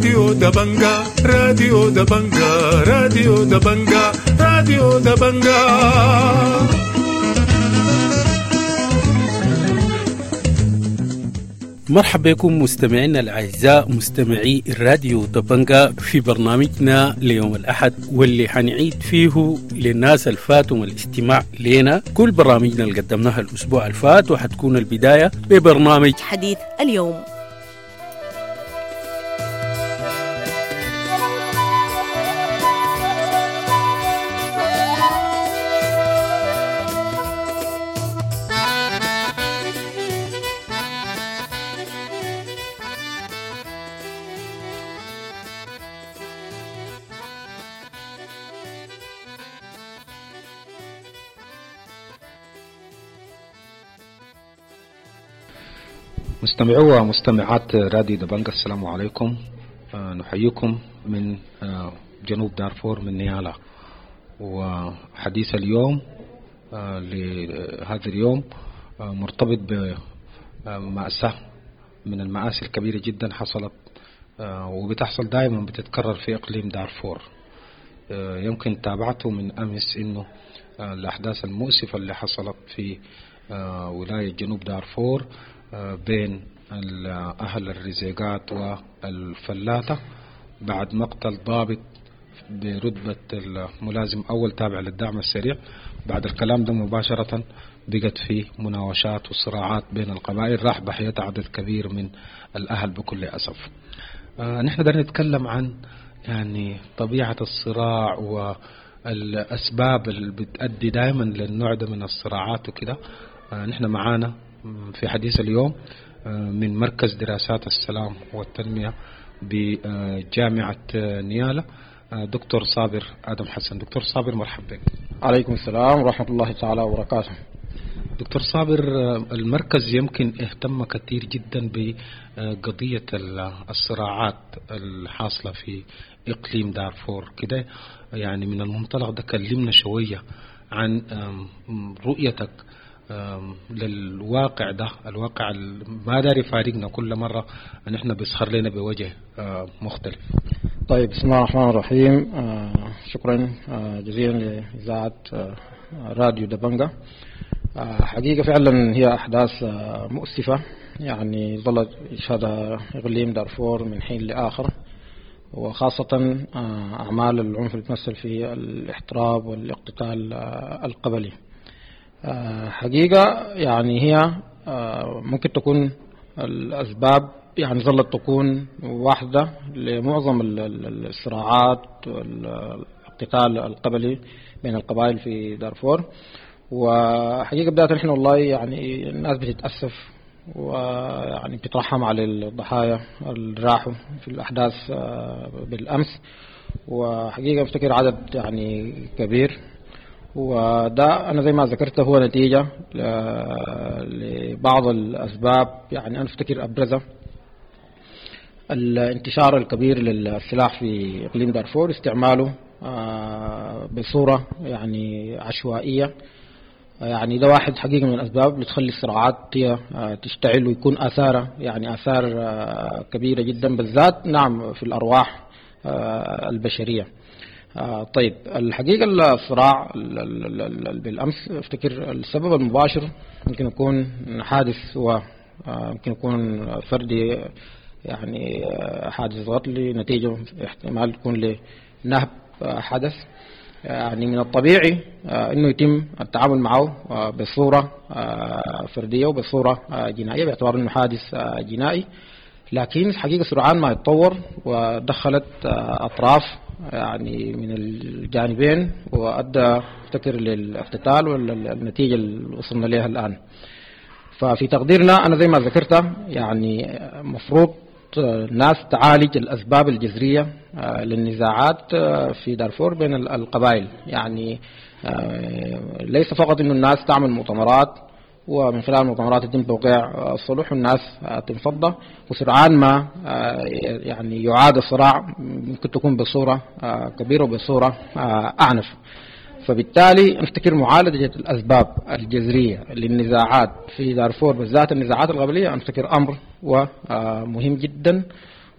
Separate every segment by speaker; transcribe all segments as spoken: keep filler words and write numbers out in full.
Speaker 1: راديو دبنجا راديو دبنجا راديو دبنجا راديو دبنجا.
Speaker 2: مرحبا بكم مستمعينا الأعزاء مستمعي الراديو دبنجا في برنامجنا ليوم الأحد، واللي حنعيد فيه للناس الفاتهم الاستماع لنا كل برامجنا اللي قدمناها الأسبوع الفات، وحتكون البداية ببرنامج
Speaker 3: حديث اليوم.
Speaker 4: مستمعو ومستمعات راديو دبنجا، السلام عليكم. آه نحييكم من آه جنوب دارفور من نيالا، وحديث اليوم آه لهذا اليوم آه مرتبط بمأساة من المآسي الكبيرة جدا حصلت آه وبتحصل دائما، بتتكرر في إقليم دارفور. آه يمكن تابعته من أمس إنه آه الأحداث المؤسفة اللي حصلت في آه ولاية جنوب دارفور بين أهل الرزيقات والفلاتة بعد مقتل ضابط برتبة الملازم أول تابع للدعم السريع. بعد الكلام ده مباشرة بقت في مناوشات وصراعات بين القبائل، راح ضحية عدد كبير من الأهل بكل أسف. آه نحن بدنا نتكلم عن يعني طبيعة الصراع والأسباب اللي بتؤدي دائما للنوع ده من الصراعات وكده. آه نحن معانا في حديث اليوم من مركز دراسات السلام والتنمية بجامعة نيالا دكتور صابر آدم حسن. دكتور صابر مرحبا بك.
Speaker 5: عليكم السلام ورحمة الله تعالى وبركاته.
Speaker 4: دكتور صابر، المركز يمكن اهتم كثير جدا بقضية الصراعات الحاصلة في إقليم دارفور كده، يعني من المنطلق ده كلمنا شوية عن رؤيتك للواقع ده، الواقع ما داري يفارقنا كل مرة نحن بيسخر لنا بوجه مختلف.
Speaker 5: طيب، بسم الله الرحمن الرحيم. شكرا جزيلا لإذاعة راديو دبنجا. حقيقة فعلا هي أحداث مؤسفة، يعني ظلت يشهدها إقليم دارفور من حين لآخر، وخاصة أعمال العنف اللي تمثل في الاحتراب والاقتتال القبلي. حقيقة يعني هي ممكن تكون الأسباب يعني ظلت تكون واحدة لمعظم الصراعات والاقتتال القبلي بين القبائل في دارفور. وحقيقة بداية نحن والله يعني الناس بتتأسف ويعني بتترحم على الضحايا اللي راحوا في الأحداث بالأمس، وحقيقة بفتكر عدد يعني كبير، وده أنا زي ما ذكرت هو نتيجة لبعض الأسباب. يعني أنا أفتكر أبرزها الانتشار الكبير للسلاح في إقليم دارفور، استعماله بصورة يعني عشوائية. يعني ده واحد حقيقة من الأسباب اللي تخلي الصراعات تشتعل ويكون آثارها يعني آثار كبيرة جدا، بالذات نعم في الأرواح البشرية. آه طيب، الحقيقة الصراع بالأمس افتكر السبب المباشر ممكن يكون حادث، وممكن يكون فردي، يعني حادث غطلي نتيجة احتمال يكون لنهب حدث. يعني من الطبيعي آه انه يتم التعامل معه آه بصورة آه فردية وبصورة آه جنائية باعتبار انه حادث آه جنائي. لكن الحقيقة سرعان ما يتطور ودخلت آه أطراف يعني من الجانبين، وأدى افتكر للاقتتال والنتيجة اللي وصلنا لها الآن. ففي تقديرنا أنا زي ما ذكرت يعني مفروض الناس تعالج الأسباب الجذرية للنزاعات في دارفور بين القبائل. يعني ليس فقط إنه الناس تعمل مؤتمرات ومن خلال المؤتمرات يتم توقيع الصلح والناس تنفض، وسرعان ما يعني يعاد الصراع ممكن تكون بصورة كبيرة وبصورة أعنف. فبالتالي نفتكر معالجة الأسباب الجذرية للنزاعات في دارفور بالذات النزاعات القبلية نفتكر أمر ومهم جدا،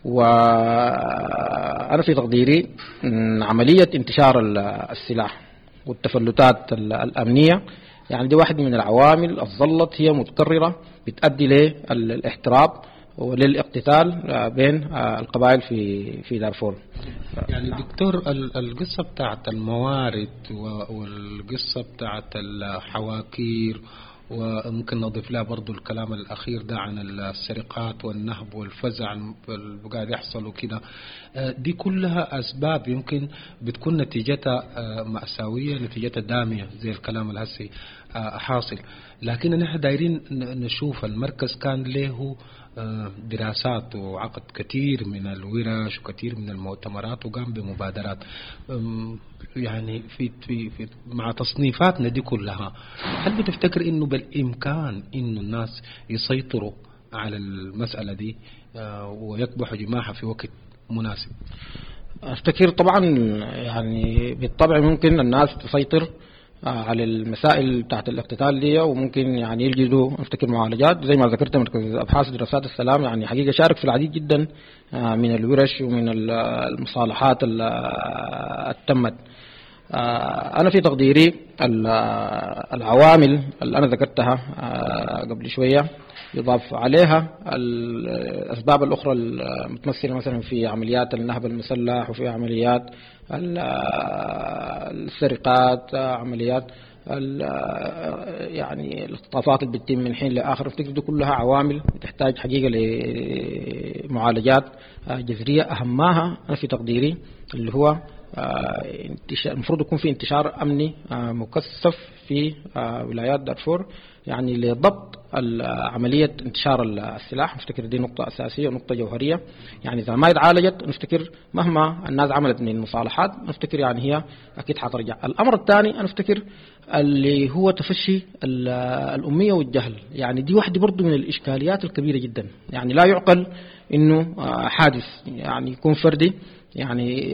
Speaker 5: وأنا في تقديري عملية انتشار السلاح والتفلتات الأمنية يعني دي واحد من العوامل الظلت هي متكررة بتؤدي للاحتراب وللاقتتال بين القبائل في في دارفور.
Speaker 4: يعني دكتور القصة بتاعت الموارد والقصة بتاعت الحواكير، وممكن نضيف لها برضو الكلام الأخير ده عن السرقات والنهب والفزع اللي قاعد يحصل وكده، دي كلها أسباب يمكن بتكون نتيجتها مأساوية، نتيجتها دامية زي الكلام الهسي حاصل. لكن نحن دايرين نشوف المركز كان له دراسات وعقد كثير من الورش وكثير من المؤتمرات وقام بمبادرات يعني في في في مع تصنيفاتنا دي كلها. هل بتفتكر انه بالامكان انه الناس يسيطروا على المسألة دي ويكبحوا جماحها في وقت مناسب؟
Speaker 5: افتكر طبعا يعني بالطبع ممكن الناس تسيطر على المسائل بتاعت الاقتتال دي، وممكن يعني يلجدوا افتكر معالجات زي ما ذكرت مركز ابحاث دراسات السلام يعني حقيقه شارك في العديد جدا من الورش ومن المصالحات اللي تمت. انا في تقديري العوامل اللي انا ذكرتها قبل شويه يضاف عليها الاسباب الاخرى المتمثله مثلا في عمليات النهب المسلح وفي عمليات السرقات، عمليات يعني الاختطافات اللي بتتم من حين لاخر. افتكر دي كلها عوامل تحتاج حقيقه لمعالجات جذريه، اهمها انا في تقديري اللي هو المفروض يكون في انتشار امني مكثف في ولايات دارفور يعني لضبط عملية انتشار السلاح. نفتكر دي نقطة أساسية ونقطة جوهرية، يعني إذا ما اتعالجت نفتكر مهما الناس عملت من مصالحات نفتكر يعني هي أكيد حترجع. الأمر الثاني أنا أفتكر اللي هو تفشي الأمية والجهل، يعني دي واحدة برضو من الإشكاليات الكبيرة جدا. يعني لا يعقل إنه حادث يعني يكون فردي يعني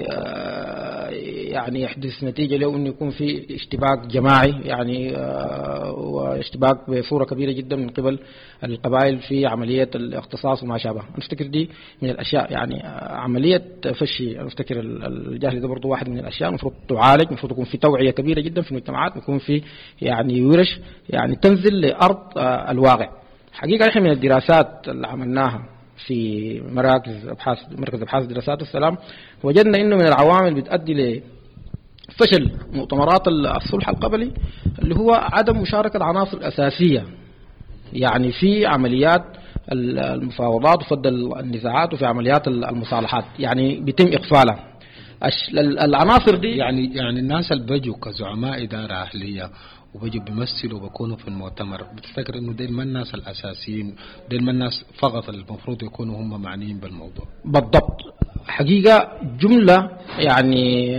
Speaker 5: يعني يحدث نتيجة له انه يكون في اشتباك جماعي يعني واشتباك بصورة كبيرة جدا من قبل القبائل في عملية الاختصاص وما شابه. نفتكر دي من الاشياء يعني عملية فشي. نفتكر الجهل ده برضو واحد من الاشياء المفروض تعالج، المفروض يكون في توعية كبيرة جدا في المجتمعات، يكون في يعني ورش يعني تنزل لأرض الواقع. حقيقة نحن من الدراسات اللي عملناها في مراكز ابحاث مركز ابحاث دراسات السلام وجدنا انه من العوامل بتؤدي لفشل مؤتمرات الصلح القبلي اللي هو عدم مشاركه عناصر اساسيه يعني في عمليات المفاوضات وفض النزاعات وفي عمليات المصالحات، يعني بيتم اغفالها العناصر دي.
Speaker 4: يعني يعني الناس اللي بيجوا كزعماء اداره اهليه وبيجوا بيمثلوا وبيكونوا في المؤتمر، بتفتكر انه ديل ما الناس الاساسيين، ديل ما الناس فقط المفروض يكونوا هم معنيين بالموضوع؟
Speaker 5: بالضبط. حقيقة جملة يعني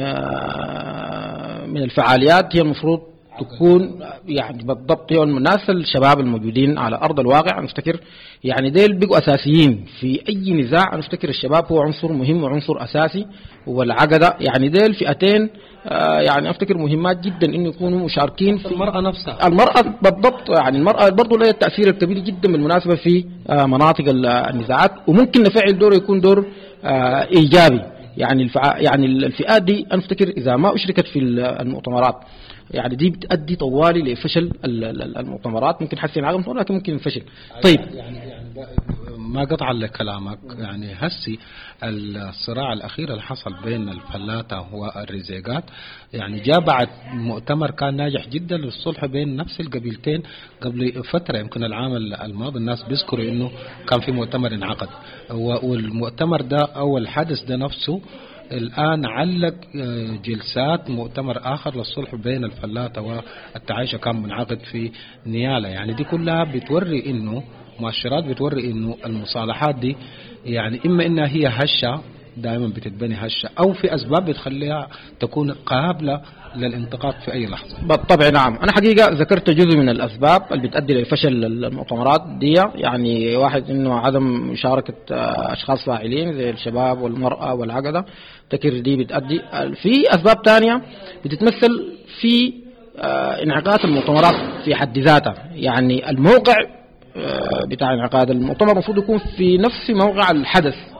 Speaker 5: من الفعاليات هي المفروض تكون يعني بالضبط هي الناس الشباب الموجودين على أرض الواقع. نفتكر يعني ديل بيقوا أساسيين في أي نزاع. نفتكر الشباب هو عنصر مهم وعنصر أساسي، والعقدة يعني ديل فئتين يعني أفتكر مهمات جدا إنه يكونوا مشاركين في
Speaker 4: المرأة نفسها.
Speaker 5: المرأة بالضبط، يعني المرأة برضو لها التأثير الكبير جدا بالمناسبة في مناطق النزاعات، وممكن نفعل دوره يكون دور إيجابي. يعني الفع... يعني الفئات دي أنا أفتكر إذا ما أشركت في المؤتمرات يعني دي بتؤدي طوالي لفشل المؤتمرات. ممكن حسين عقم ولكن ممكن الفشل. طيب
Speaker 4: يعني يعني ما قطع لكلامك، يعني هسي الصراع الأخير اللي حصل بين الفلاتة والرزيقات يعني جاء بعد مؤتمر كان ناجح جدا للصلح بين نفس القبيلتين قبل فترة، يمكن العام الماضي الناس بيذكروا إنه كان في مؤتمر انعقد، والمؤتمر ده أو الحدث ده نفسه الآن علق جلسات مؤتمر آخر للصلح بين الفلاتة والتعايشة كان منعقد في نيالا. يعني دي كلها بتوري إنه مؤشرات بتوري إنه المصالحات دي يعني إما إنها هي هشة دائما بتتبني هشة، أو في أسباب بتخليها تكون قابلة للانتقاد في أي لحظة.
Speaker 5: بالطبع نعم. أنا حقيقة ذكرت جزء من الأسباب اللي بتؤدي لفشل المؤتمرات دي، يعني واحد إنه عدم مشاركة أشخاص فاعلين زي الشباب والمرأة والعقدة، تكر دي بتؤدي. في أسباب تانية بتتمثل في انعقاد المؤتمرات في حد ذاتها. يعني الموقع بتاع انعقاد المؤتمر المفروض يكون في نفس موقع الحدث،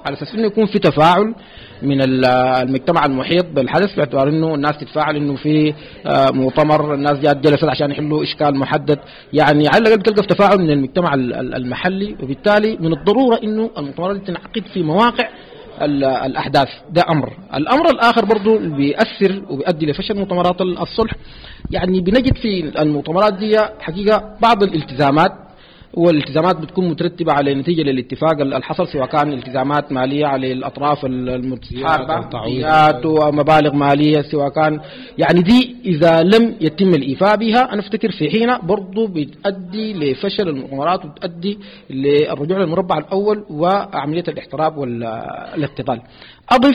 Speaker 5: على أساس إنه يكون في تفاعل من المجتمع المحيط بالحدث، باعتبار إنه الناس تتفاعل، إنه في مؤتمر الناس جات جلست عشان يحلوا إشكال محدد، يعني على الأقل تلقى في تفاعل من المجتمع المحلي، وبالتالي من الضرورة إنه المؤتمرات تنعقد في مواقع الأحداث. ده أمر. الأمر الآخر برضو اللي بيأثر وبيؤدي لفشل مؤتمرات الصلح، يعني بنجد في المؤتمرات دي حقيقة بعض الالتزامات، والالتزامات بتكون مترتبة على نتيجة للاتفاق الحصل، سواء كان التزامات مالية على الأطراف المتحاربة ومبالغ مالية، سواء كان يعني دي إذا لم يتم الإيفاء بها أنا أفتكر في حين برضو بتؤدي لفشل المؤتمرات وبتؤدي للرجوع للمربع الأول وعملية الاحتراب والاقتتال. أضف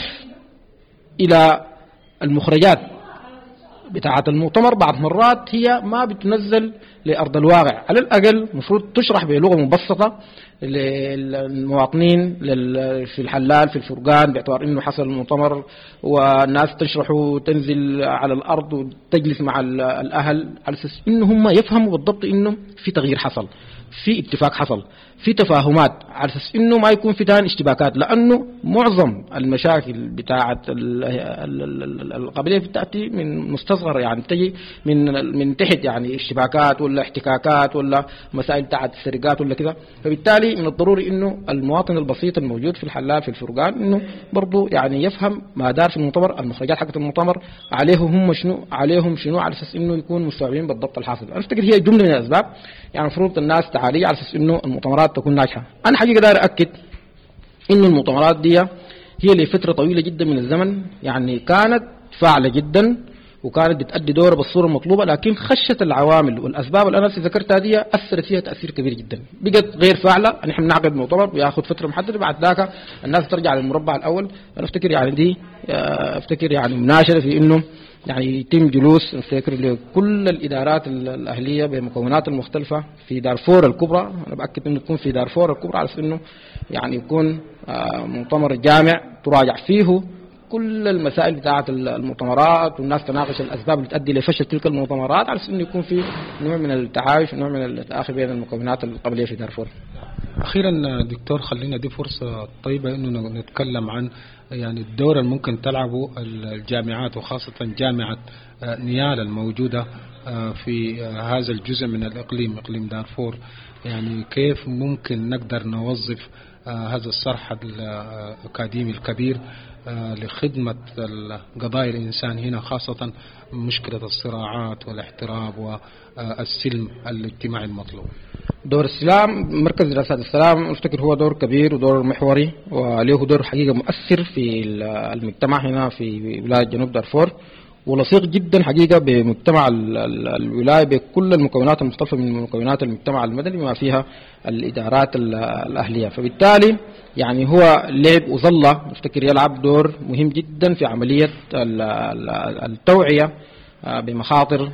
Speaker 5: إلى المخرجات بتاعة المؤتمر بعض مرات هي ما بتنزل لأرض الواقع، على الأقل مفروض تشرح بلغة مبسطة للمواطنين في الحلال في الفرقان، باعتبار إنه حصل المؤتمر والناس تشرح وتنزل على الأرض وتجلس مع الأهل على أساس إنه هم يفهموا بالضبط إنه في تغيير حصل، في اتفاق حصل، في تفاهمات، على أساس إنه ما يكون في تاني اشتباكات، لأنه معظم المشاكل بتاعة القبلية بتأتي من مستصغر، يعني تجي من من تحت، يعني اشتباكات ولا احتكاكات ولا مسائل بتاعة السرقات ولا كذا. فبالتالي من الضروري إنه المواطن البسيط الموجود في الحلال في الفرقان إنه برضو يعني يفهم ما دار في المؤتمر، المخرجات حقت المؤتمر عليهم هم شنو، عليهم شنو، على أساس إنه يكون مستوعبين بالضبط الحاصل. أنا أفتكر هي جملة من الأسباب، يعني المفروض الناس تعالي على أساس إنه المؤتمرات تكون ناجحة. أنا حقيقة داير أكد إنه المؤتمرات دي هي لفترة طويلة جدا من الزمن يعني كانت فاعلة جدا وكانت بتأدي دورها بالصورة المطلوبة، لكن خشت العوامل والأسباب اللي أنا ذكرتها دي أثرت فيها تأثير كبير جدا، بقت غير فاعلة. نحن بنعقد مؤتمر بياخذ فترة محددة، بعد ذاك الناس ترجع للمربع الأول. أنا أفتكر يعني دي أفتكر يعني مناشدة في إنه يعني يتم جلوس نفتكر لكل الإدارات الأهلية بمكونات المختلفة في دارفور الكبرى. أنا بأكد إنه تكون في دارفور الكبرى على إنه يعني يكون مؤتمر جامع تراجع فيه كل المسائل بتاعة المؤتمرات، والناس تناقش الأسباب اللي تؤدي لفشل تلك المؤتمرات، على إنه يكون في نوع من التعايش ونوع من التآخي بين المكونات القبلية في دارفور.
Speaker 4: أخيرا دكتور، خلينا دي فرصة طيبة إنه نتكلم عن يعني الدور اللي ممكن تلعبه الجامعات، وخاصة جامعة نيالا الموجودة في هذا الجزء من الإقليم، إقليم دارفور. يعني كيف ممكن نقدر نوظف هذا الصرح الأكاديمي الكبير لخدمة قضايا الإنسان هنا، خاصة مشكلة الصراعات والاحتراب والسلم الاجتماعي المطلوب.
Speaker 5: دور السلام، مركز دراسات السلام افتكر هو دور كبير ودور محوري، وله دور حقيقة مؤثر في المجتمع هنا في ولاية جنوب دارفور، ولصيق جدا حقيقة بمجتمع الولاية بكل المكونات المختلفة من مكونات المجتمع المدني وما فيها الإدارات الأهلية. فبالتالي يعني هو لعب وظل افتكر يلعب دور مهم جدا في عملية التوعية بمخاطر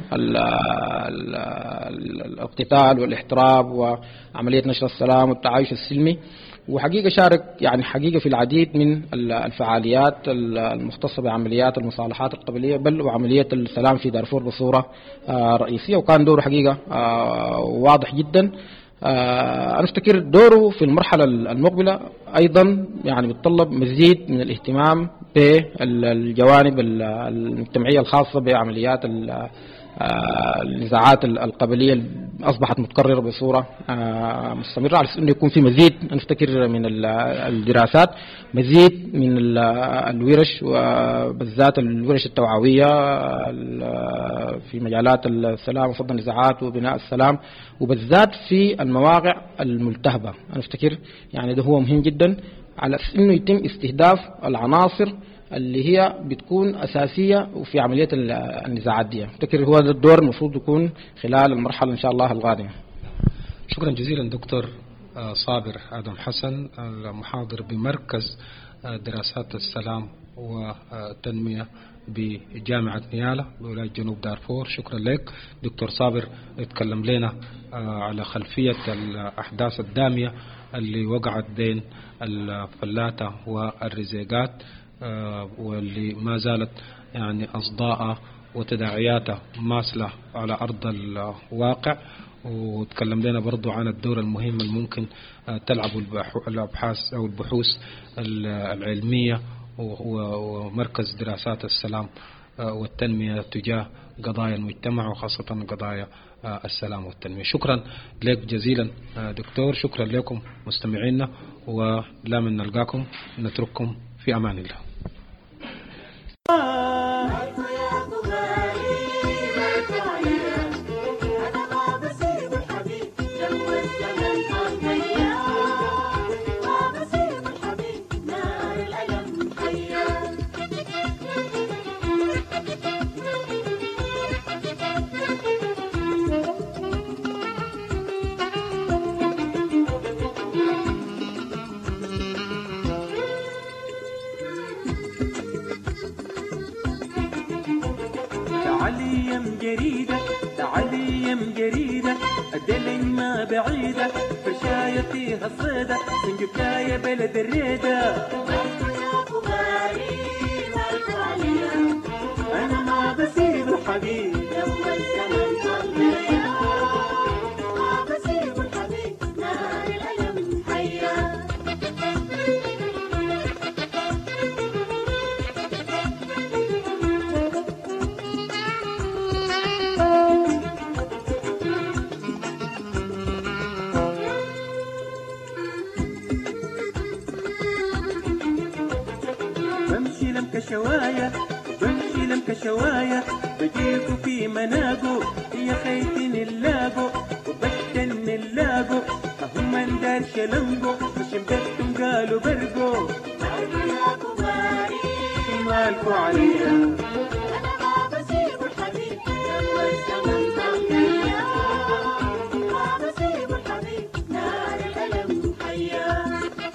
Speaker 5: الاقتتال والاحتراب وعملية نشر السلام والتعايش السلمي، وحقيقة شارك يعني حقيقة في العديد من الفعاليات المختصة بعمليات المصالحات القبلية بل وعملية السلام في دارفور بصورة رئيسية، وكان دوره حقيقة واضح جدا. أنا أفتكر دوره في المرحلة المقبلة أيضا يعني بيتطلب مزيد من الاهتمام بالجوانب المجتمعية الخاصة بعمليات النزاعات القبلية أصبحت متكررة بصورة مستمرة، على أنه يكون في مزيد نفتكر من الدراسات، مزيد من الورش وبالذات الورش التوعوية في مجالات السلام وفض النزاعات وبناء السلام، وبالذات في المواقع الملتهبة. أنا أفتكر يعني ده هو مهم جدا على أنه يتم استهداف العناصر اللي هي بتكون أساسية في عملية النزاعات دي. أفتكر هو الدور المفروض يكون خلال المرحلة إن شاء الله القادمة.
Speaker 4: شكرا جزيلا دكتور صابر آدم حسن، المحاضر بمركز دراسات السلام والتنمية بجامعة نيالا بولاية جنوب دارفور. شكرا لك دكتور صابر، اتكلم لنا على خلفية الأحداث الدامية اللي وقعت بين الفلاتة والرزيقات واللي ما زالت يعني أصداء وتداعياتها ماثلة على أرض الواقع، وتكلم لنا برضو عن الدور المهم اللي ممكن تلعب الأبحاث أو البحوث العلمية ومركز دراسات السلام والتنمية تجاه قضايا المجتمع وخاصة قضايا السلام والتنمية. شكرا لك جزيلا دكتور، شكرا لكم مستمعينا، ولا من نلقاكم نترككم في أمان الله.
Speaker 3: الدلن ما بعيدة فشاية فيها الصيدة سنجبكاية بلد الريدة. أنا ما بسيب الحبيب لما الزمن طلع، ما بسيب الحبيب نار الألم حيا. كشوايا بمشي لم كشوايا بجيكو في مناقو يا خيتين اللاقو وبشتن اللاقو هم من دار شلنقو شمدتم قالوا برقو يا كباري مالكو عليا. أنا ما بسيب الحبيب لما الزمن طلع، ما بسيب الحبيب نار الألم حيا.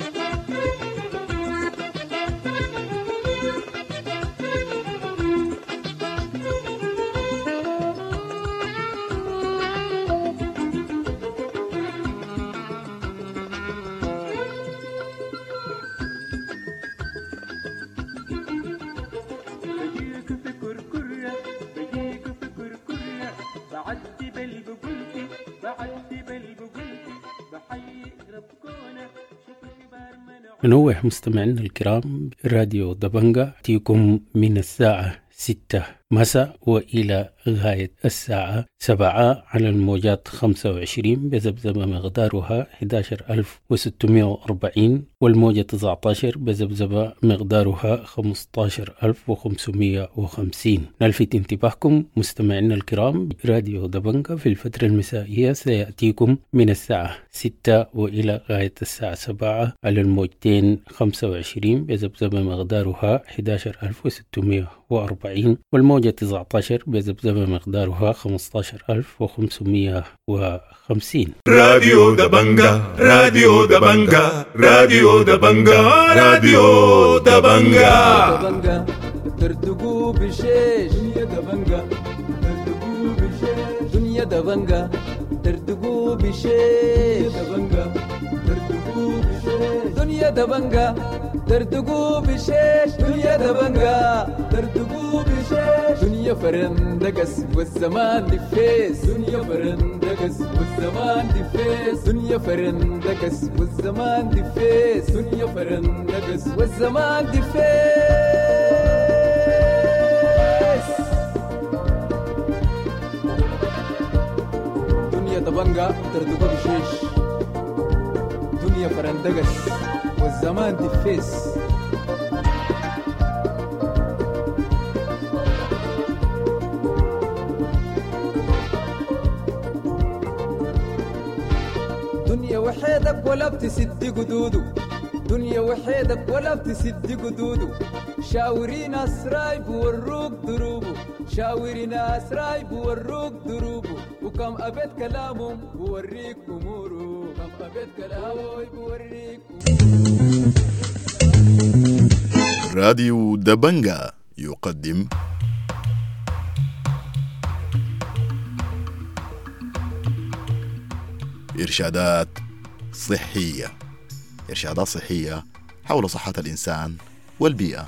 Speaker 2: ننوه مستمعينا الكرام، راديو دبنجا تيكم من الساعة ستة مساء وإلى غاية الساعة سبعة على الموجات خمسة وعشرين بذبذبة مقدارها أحد عشر ألف وستمائة وأربعين، والموجة تسعة عشر بذبذبة مقدارها خمسة عشر ألف وخمسمائة وخمسين. نلفت انتباهكم مستمعينا الكرام، راديو دبنجا في الفترة المسائية سيأتيكم من الساعة ستة وإلى غاية الساعة سبعة على الموجتين خمسة وعشرين بذبذبة مقدارها أحد عشر ألف وستمائة وأربعين، والموجة تسعة عشر بذبذبة مقدارها خمسة عشر ألف وخمسمائة وخمسين.
Speaker 1: راديو دبنجا راديو دبنجا راديو دبنجا راديو دبنجا
Speaker 3: ترتقوا بشيش دنيا دبنجا ترتقوا بشيش دنيا دبنجا ترتقوا بشيش دبنجا ترتقوا بشيش دنيا دبنجا ترتقوا بشيش دنيا دبنجا ترتقوا بشيش دنيا فرندقس والزمان دفيس دنيا فرندقس والزمان دفيس دنيا فرندقس والزمان دفيس دنيا فرندقس والزمان دفيس. دنيا دبنجا ترتقوا بشيش دنيا فرندقس والزمان دفيس. دنيا وحيدك ولا بتسد قدودو دنيا وحيدك ولا بتسد قدودو شاوري ناس راي بوروك دروبو شاوري ناس راي بوروك دروبو وكم أبد كلامهم بوريك أمورو كم أبد كلامهم بوريك.
Speaker 6: راديو دبنجا يقدم إرشادات صحية، إرشادات صحية حول صحة الإنسان والبيئة.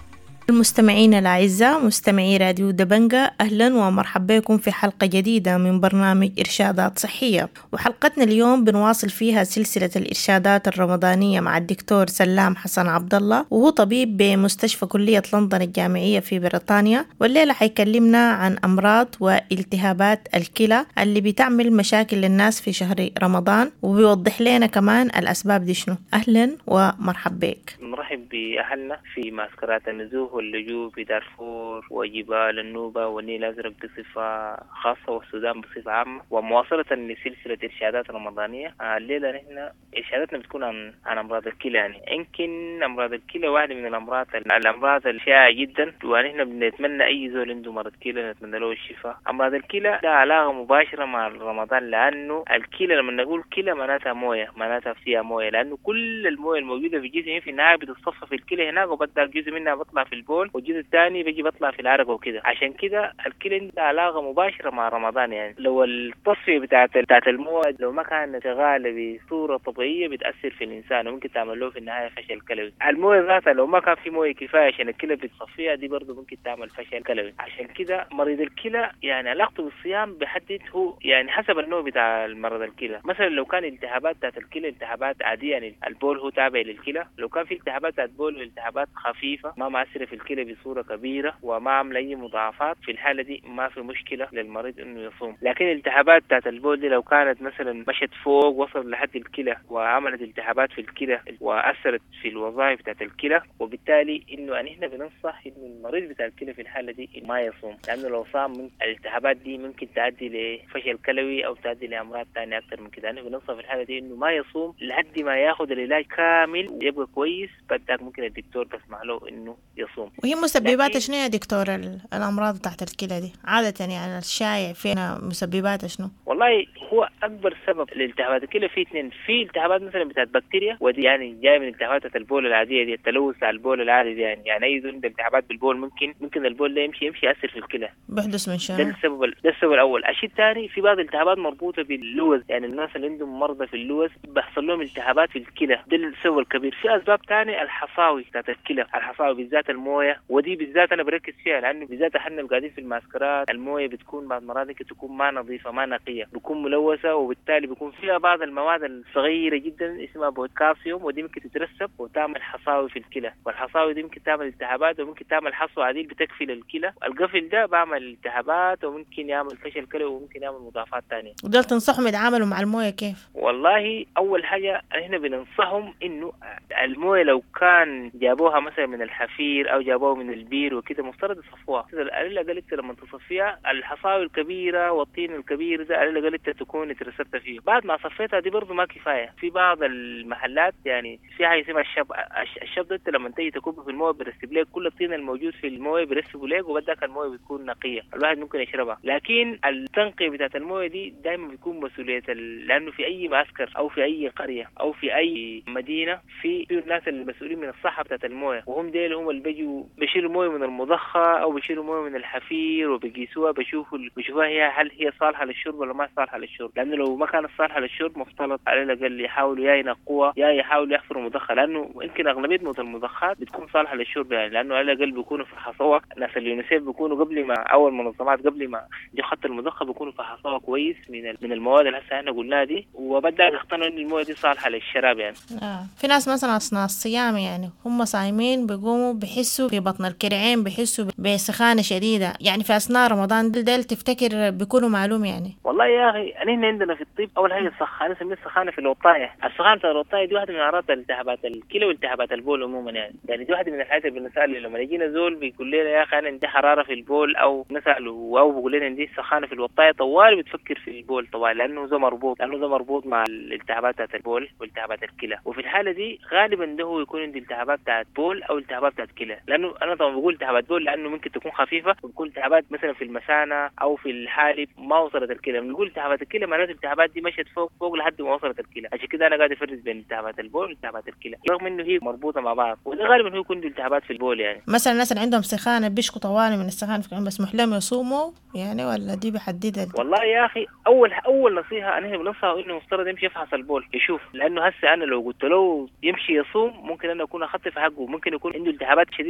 Speaker 7: المستمعين الأعزاء مستمعي راديو دبنجة، أهلا ومرحبا بكم في حلقة جديدة من برنامج إرشادات صحية. وحلقتنا اليوم بنواصل فيها سلسلة الإرشادات الرمضانية مع الدكتور سلام حسن عبد الله، وهو طبيب بمستشفى كلية لندن الجامعية في بريطانيا. والليلة حيكلمنا عن أمراض والتهابات الكلى اللي بتعمل مشاكل للناس في شهر رمضان، وبيوضح لنا كمان الأسباب دي شنو. أهلا ومرحبا بك.
Speaker 8: نرحب بأهلنا في معسكرات النزوح واللجوء في دارفور وجبال النوبة والنيل الأزرق بصفة خاصة والسودان بصفة عامة، ومواصلة لسلسلة إرشادات رمضانية. الليلة نحن إرشاداتنا بتكون عن عن أمراض الكلى. يعني يمكن أمراض الكلى واحدة من الأمراض الأمراض الشائعة جدا، ونحن بنتمنى أي زول عنده مرض كلى نتمنى له الشفاء. أمراض الكلى لها علاقة مباشرة مع رمضان، لأنه الكلى لما نقول كلى معناتها موية، معناتها فيها موية، لأنه كل الموية الموجودة في الجسم في النهاية بتصفى في الكلى هناك، وبدأ جزء منها بطلع في البول والجزء الثاني بيجي بطلع في العرق وكده. عشان كده الكلى عندها علاقة مباشرة مع رمضان. يعني لو التصفية بتاعت بتاعت الموية لو ما كانت شغالة بصورة طبيعية بتأثر في الإنسان، وممكن تعمل له في النهاية فشل كلوي. الموية ذاتها لو ما كان في موية كفاية عشان الكلى بتصفيها دي برضه ممكن تعمل فشل كلوي. عشان كده مريض الكلى يعني علاقته بالصيام بحدد هو يعني حسب النوع بتاع المرض الكلى. مثلا لو كان التهابات بتاعت الكلى التهابات عادية، يعني البول هو تابع للكلى، لو كان في التهابات بتاعت البول والالتهابات خفيفة ما مؤثرة في الكلى بصورة كبيرة وما عاملة أي مضاعفات، في الحالة دي ما في مشكلة للمريض إنه يصوم. لكن الالتهابات بتاعت البول دي لو كانت مثلا مشت فوق وصل لحد الكلى وعملت التهابات في الكلى وأثرت في الوظائف بتاعت الكلى، وبالتالي إنه إحنا بننصح إنه المريض بتاع الكلى في الحالة دي ما يصوم، لأنه لو صام من الالتهابات دي ممكن تؤدي لفشل كلوي أو تؤدي لأمراض تانية أكثر من كده. أنا بننصح في الحالة دي إنه ما يصوم لحد ما ياخد العلاج كامل ويبقى كويس، بعدك ممكن الدكتور تسمح له إنه يصوم.
Speaker 7: وهي مسببات شنو يا دكتور الأمراض تحت الكلى دي عادة؟ يعني الشائع فينا مسببات شنو؟
Speaker 8: والله هو أكبر سبب لالتهابات الكلى في اثنين. في التهابات مثلا بتاعت بكتيريا، ودي يعني جاية من التهابات البول العادية دي، التلوث على البول العادي دي. يعني يعني أي عنده التهابات بالبول ممكن ممكن البول ده يمشي يمشي يأثر في الكلى،
Speaker 7: بيحدث من شنو؟
Speaker 8: ده السبب ده السبب الأول. الشيء الثاني في بعض الالتهابات مربوطة باللوز، يعني الناس اللي عندهم مرضى في اللوز بيحصل لهم التهابات في الكلى، ده السبب الكبير. في أسباب ثانية الحصاوي بتاعت الكلى، الحصاوي بالذات الموية، ودي بالذات أنا بركز فيها لأنه بالذات احنا قاعدين في المعسكرات الموية بتكون بعض مرات ممكن تكون ما نظيفة ما نقية، بتكون ملوثة، وبالتالي بيكون فيها بعض المواد الصغيرة جدا اسمها بوتاسيوم، ودي ممكن تترسب وتعمل حصاوي في الكلى، والحصاوي دي ممكن تعمل التهابات وممكن تعمل حصوة عديل بتكفل الكلى. القفل ده بعمل التهابات وممكن يعمل فشل كلوي وممكن يعمل مضاعفات تانية.
Speaker 7: ودول تنصحهم يتعاملوا مع الموية كيف؟
Speaker 8: والله أول حاجة احنا بننصحهم إنه الموية لو كان جابوها مثلا من الحفير أو جابوها من البير وكده مفترض يصفوها. على الأقل أنت لما تصفيها الحصاوي الكبيرة والطين الكبير ده على الأقل أنت تكون ترسبت فيه. بعد ما صفيتها دي برضو ما كفاية، في بعض المحلات يعني في حاجة اسمها الشب. الشب ده أنت لما تيجي تكبه في الموية بيرسب لك كل الطين الموجود في الموية بيرسبوا لك، وبدك الموية بتكون نقية الواحد ممكن يشربها. لكن التنقية بتاعت الموية دي دائما بيكون مسؤولية ال... لأنه في أي معسكر أو في أي قرية أو في أي مدينة في الناس المسؤولين من الصحة بتاعت الموية، وهم ديل هم اللي بيجوا بيشيلوا موية من المضخة أو بيشيلوا موية من الحفير وبيقيسوها بيشوفوا بيشوفوها هي هل هي صالحة للشرب ولا ما صالحة للشرب. لأنه لو ما كانت صالحة للشرب مفترض على الأقل يحاولوا يا ينقوها يا يحاولوا يحفروا مضخة، لأنه يمكن أغلبية موت المضخات بتكون صالحة للشرب، يعني لأنه على الأقل بيكونوا في حصوة. ناس اليونيسيف بيكونوا قبل ما أول منظمات قبل ما دي خط المضخة بيكونوا في حصوة كويس من من المواد اللي هسه احنا قلناها دي، وبدأ يقتنعوا إن المويه دي صالحة للشراب. يعني
Speaker 7: آه. في ناس مثلا أثناء الصيام يعني هم صايمين بيقوموا بيحسوا في بطن الكرعين بيحسوا بسخانة شديدة، يعني في أثناء رمضان ديل تفتكر بيكونوا معلوم يعني؟
Speaker 8: والله يا أخي أنا عندنا في الطب أول حاجة السخانة نسميها السخانة في الوطاية. السخانة في الوطاية دي واحدة من أعراض التهابات الكلى والتهابات البول عموما. يعني يعني دي واحدة من الحاجات اللي بنسأل لما يجينا زول بيقول لنا يا أخي أنا عندي حرارة في البول، أو نسأله أو بيقول لنا عندي سخانة في الوطاية، طوال بتفكر في البول طوال، لأنه ده مربوط لأنه ده مربوط مع الالتهابات بتاعت البول والتهابات الكلى. وفي الحالة دي غالبا ده هو يكون عندي التهابات بتاعت بول أو التهابات بتاعت كلى، لأنه أنا طبعا بقول التهابات بول لأنه ممكن تكون خفيفة، وبقول التهابات مثلا في المثانة أو في الحالب ما وصلت الكلى. بنقول التهابات الكلى معناته الالتهابات دي مشت فوق فوق لحد ما وصلت الكلى. عشان كده أنا قاعد أفرز بين التهابات البول والتهابات الكلى رغم إنه هي مربوطة مع بعض، وده غالبا هو يكون التهابات في البول. يعني
Speaker 7: مثلا الناس اللي عندهم سخانة بيشكوا طوالي من السخانة بس محلم يصوموا يعني، ولا دي بحددها؟
Speaker 8: والله يا أخي أول أول نصيحة أنا بنصحه إنه مفترض يمشي يفحص البول يشوف، لأنه هسه أنا لو قلت له يمشي يصوم ممكن أنا أكون أخطي في حقه، ممكن يكون عنده التهابات شديدة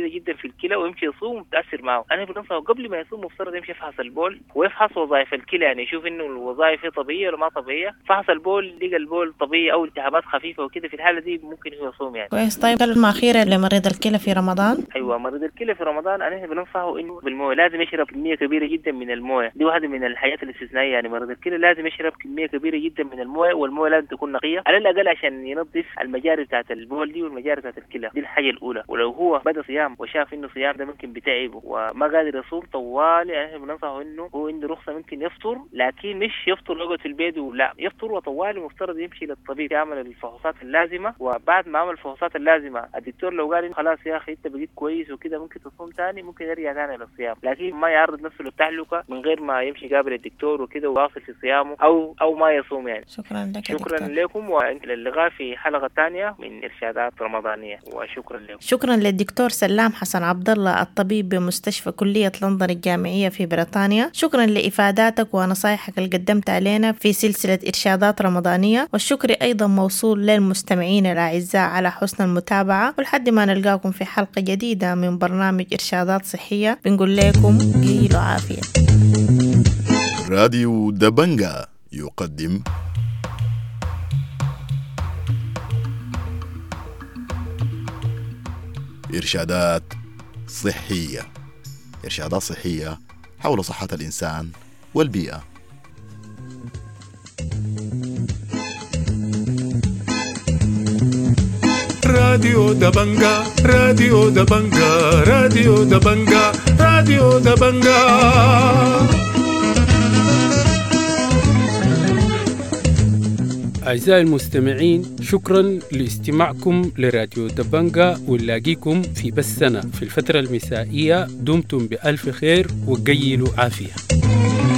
Speaker 8: جدا في الكلى ويمشي يصوم وتأثر معه. أنا بنصحه قبل ما يصوم مفترض يمشي يفحص البول ويفحص وظائف الكلى، يعني يشوف إنه الوظائف طبيعية ولا ما طبيعية. فحص البول لقى البول طبيعي أو التهابات خفيفة وكده، في الحالة دي ممكن هو يصوم يعني.
Speaker 7: كويس. طيب كلمة أخيرة لمريض الكلى في رمضان.
Speaker 8: أيوة، مريض الكلى في رمضان أنا بننصحه إنه بالمويه لازم يشرب كمية كبيرة جدا من المويه، دي واحدة من الحاجات الاستثنائية. يعني مريض الكلى لازم يشرب كمية كبيرة جدا من المويه، والمويه لازم تكون نقية على الأقل عشان ينظف المجاري بتاعت البول دي والمجاري بتاعت الكلى، دي الحاجة الأولى. ولو هو بدأ صيام وشاف إنه صيام ده ممكن بتعبه وما قادر يصوم طوالي، يعني بننصحه إنه هو عنده رخصة ممكن يفطر، لكن مش يفطر يقعد في البيت ولا يفطر وطوالي، مفترض يمشي للطبيب يعمل الفحوصات اللازمة. وبعد ما عمل الفحوصات اللازمة الدكتور لو قال خلاص يا أخي أنت بقيت كويس وكده ممكن تصوم ثاني، ممكن يرجع ثاني للصيام، لكن ما يعرض نفسه للتهلكة من غير ما يمشي يقابل الدكتور وكده وواصل في صيامه أو أو ما يصوم يعني.
Speaker 7: شكرا لك.
Speaker 8: شكرا
Speaker 7: دكتور.
Speaker 8: لكم، واللقاء في حلقة ثانية من إرشادات رمضانية، وشكرا لكم.
Speaker 7: شكرا للدكتور سلام حسن عبد الله الطبيب بمستشفى كلية لندن الجامعية في بريطانيا. شكرا لإفاداتك ونصائحك اللي قدمت علينا في سلسلة إرشادات رمضانية، والشكر أيضا موصول للمستمعين الأعزاء على حسن المتابعة. ولحد ما نلقاكم في حلقة جديدة من برنامج إرشادات صحية بنقول لكم جيلوا عافية.
Speaker 6: راديو دبنجا يقدم إرشادات صحية. إرشادات صحية حول صحة الإنسان والبيئة.
Speaker 1: راديو دبنجا راديو دبنجا راديو دبنجا راديو دبنجا.
Speaker 2: أعزائي المستمعين، شكرا لاستماعكم لراديو دبنجا، ونلاقيكم في بثنا في الفترة المسائية. دمتم بألف خير وقيلوا عافية.